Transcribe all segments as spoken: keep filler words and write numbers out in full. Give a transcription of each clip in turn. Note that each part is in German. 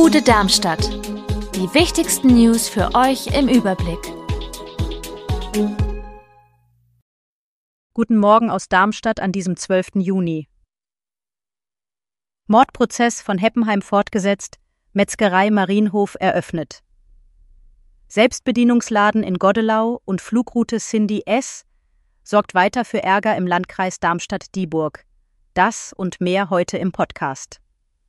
Gute Darmstadt. Die wichtigsten News für euch im Überblick. Guten Morgen aus Darmstadt an diesem zwölften Juni. Mordprozess von Heppenheim fortgesetzt, Metzgerei Marienhof eröffnet. Selbstbedienungsladen in Godelau und Flugroute Cindy S. sorgt weiter für Ärger im Landkreis Darmstadt-Dieburg. Das und mehr heute im Podcast.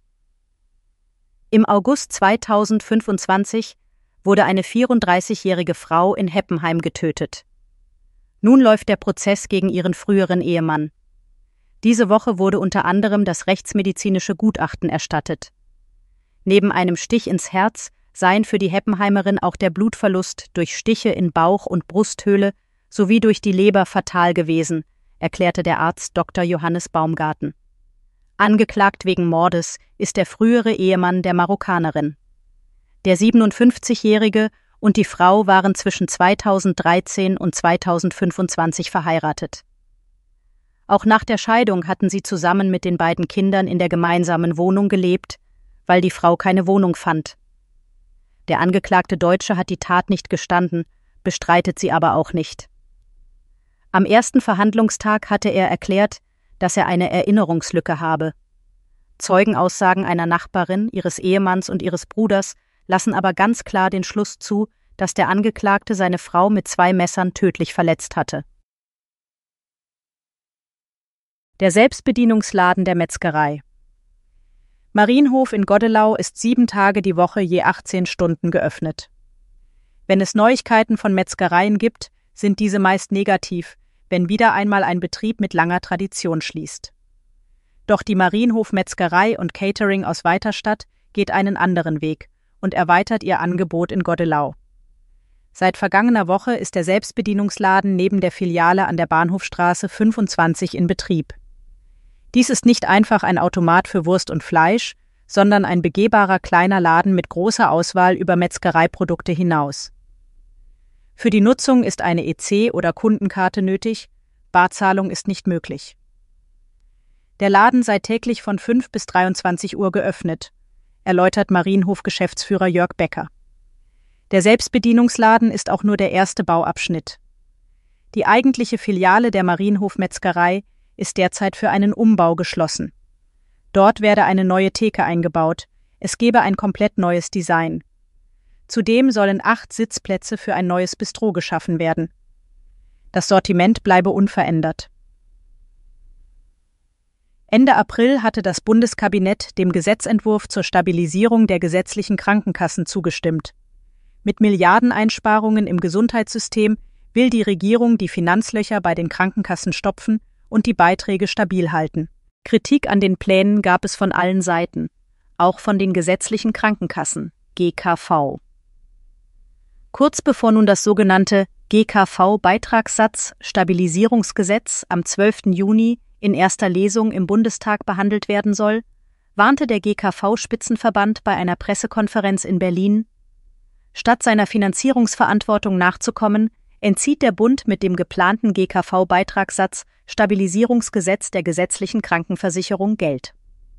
Im August zweitausendfünfundzwanzig wurde eine vierunddreißigjährige Frau in Heppenheim getötet. Nun läuft der Prozess gegen ihren früheren Ehemann. Diese Woche wurde unter anderem das rechtsmedizinische Gutachten erstattet. Neben einem Stich ins Herz seien für die Heppenheimerin auch der Blutverlust durch Stiche in Bauch- und Brusthöhle sowie durch die Leber fatal gewesen, erklärte der Arzt Doktor Johannes Baumgarten. Angeklagt wegen Mordes ist der frühere Ehemann der Marokkanerin. Der siebenundfünfzigjährige und die Frau waren zwischen zweitausenddreizehn und zweitausendfünfundzwanzig verheiratet. Auch nach der Scheidung hatten sie zusammen mit den beiden Kindern in der gemeinsamen Wohnung gelebt, weil die Frau keine Wohnung fand. Der angeklagte Deutsche hat die Tat nicht gestanden, bestreitet sie aber auch nicht. Am ersten Verhandlungstag hatte er erklärt, dass er eine Erinnerungslücke habe. Zeugenaussagen einer Nachbarin, ihres Ehemanns und ihres Bruders lassen aber ganz klar den Schluss zu, dass der Angeklagte seine Frau mit zwei Messern tödlich verletzt hatte. Der Selbstbedienungsladen der Metzgerei. Marienhof in Godelau ist sieben Tage die Woche je achtzehn Stunden geöffnet. Wenn es Neuigkeiten von Metzgereien gibt, sind diese meist negativ, wenn wieder einmal ein Betrieb mit langer Tradition schließt. Doch die Marienhof Metzgerei und Catering aus Weiterstadt geht einen anderen Weg und erweitert ihr Angebot in Godelau. Seit vergangener Woche ist der Selbstbedienungsladen neben der Filiale an der Bahnhofstraße fünfundzwanzig in Betrieb. Dies ist nicht einfach ein Automat für Wurst und Fleisch, sondern ein begehbarer kleiner Laden mit großer Auswahl über Metzgereiprodukte hinaus. Für die Nutzung ist eine E C- oder Kundenkarte nötig, Barzahlung ist nicht möglich. Der Laden sei täglich von fünf bis dreiundzwanzig Uhr geöffnet, erläutert Marienhof-Geschäftsführer Jörg Becker. Der Selbstbedienungsladen ist auch nur der erste Bauabschnitt. Die eigentliche Filiale der Marienhof-Metzgerei ist derzeit für einen Umbau geschlossen. Dort werde eine neue Theke eingebaut, es gebe ein komplett neues Design. Zudem sollen acht Sitzplätze für ein neues Bistro geschaffen werden. Das Sortiment bleibe unverändert. Ende April hatte das Bundeskabinett dem Gesetzentwurf zur Stabilisierung der gesetzlichen Krankenkassen zugestimmt. Mit Milliardeneinsparungen im Gesundheitssystem will die Regierung die Finanzlöcher bei den Krankenkassen stopfen und die Beiträge stabil halten. Kritik an den Plänen gab es von allen Seiten, auch von den gesetzlichen Krankenkassen, G K V. Kurz bevor nun das sogenannte G K V-Beitragssatz-Stabilisierungsgesetz am zwölften Juni in erster Lesung im Bundestag behandelt werden soll, warnte der G K V-Spitzenverband bei einer Pressekonferenz in Berlin: Statt seiner Finanzierungsverantwortung nachzukommen, entzieht der Bund mit dem geplanten G K V-Beitragssatz Stabilisierungsgesetz der gesetzlichen Krankenversicherung Geld.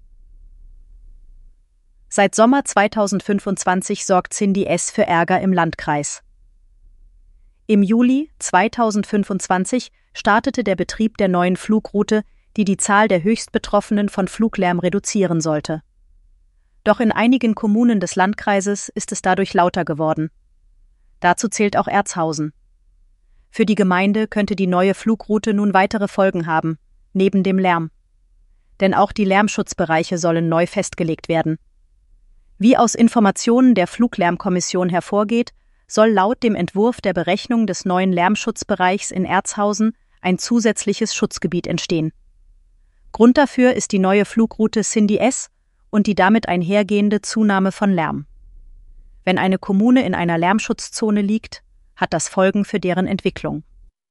Seit Sommer zweitausendfünfundzwanzig sorgt Cindy S. für Ärger im Landkreis. Im Juli zweitausendfünfundzwanzig startete der Betrieb der neuen Flugroute, die die Zahl der Höchstbetroffenen von Fluglärm reduzieren sollte. Doch in einigen Kommunen des Landkreises ist es dadurch lauter geworden. Dazu zählt auch Erzhausen. Für die Gemeinde könnte die neue Flugroute nun weitere Folgen haben, neben dem Lärm. Denn auch die Lärmschutzbereiche sollen neu festgelegt werden. Wie aus Informationen der Fluglärmkommission hervorgeht, soll laut dem Entwurf der Berechnung des neuen Lärmschutzbereichs in Erzhausen ein zusätzliches Schutzgebiet entstehen. Grund dafür ist die neue Flugroute Cindy S. und die damit einhergehende Zunahme von Lärm. Wenn eine Kommune in einer Lärmschutzzone liegt, hat das Folgen für deren Entwicklung.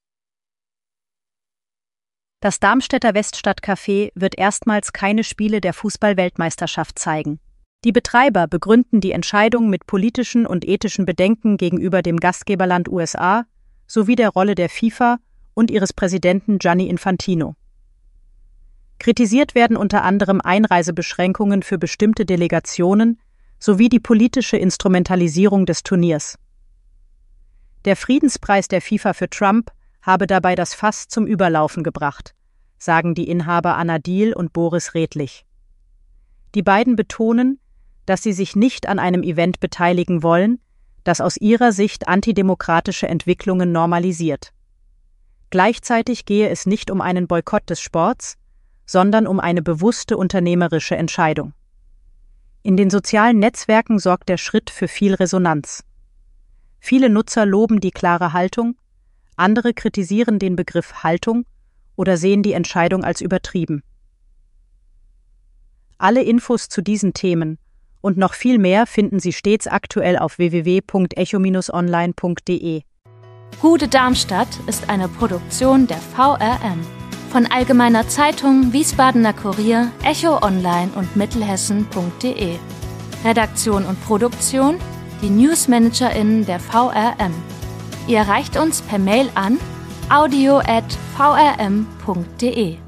Das Darmstädter Weststadtcafé wird erstmals keine Spiele der Fußball-Weltmeisterschaft zeigen. Die Betreiber begründen die Entscheidung mit politischen und ethischen Bedenken gegenüber dem Gastgeberland U S A sowie der Rolle der FIFA und ihres Präsidenten Gianni Infantino. Kritisiert werden unter anderem Einreisebeschränkungen für bestimmte Delegationen sowie die politische Instrumentalisierung des Turniers. Der Friedenspreis der FIFA für Trump habe dabei das Fass zum Überlaufen gebracht, sagen die Inhaber Anna Diehl und Boris Redlich. Die beiden betonen, dass sie sich nicht an einem Event beteiligen wollen, das aus ihrer Sicht antidemokratische Entwicklungen normalisiert. Gleichzeitig gehe es nicht um einen Boykott des Sports, sondern um eine bewusste unternehmerische Entscheidung. In den sozialen Netzwerken sorgt der Schritt für viel Resonanz. Viele Nutzer loben die klare Haltung, andere kritisieren den Begriff Haltung oder sehen die Entscheidung als übertrieben. Alle Infos zu diesen Themen und noch viel mehr finden Sie stets aktuell auf w w w punkt echo Bindestrich online punkt de. Gude Darmstadt ist eine Produktion der V R M von Allgemeiner Zeitung, Wiesbadener Kurier, Echo Online und Mittelhessen punkt de. Redaktion und Produktion die NewsmanagerInnen der V R M. Ihr erreicht uns per Mail an audio at v r m punkt de.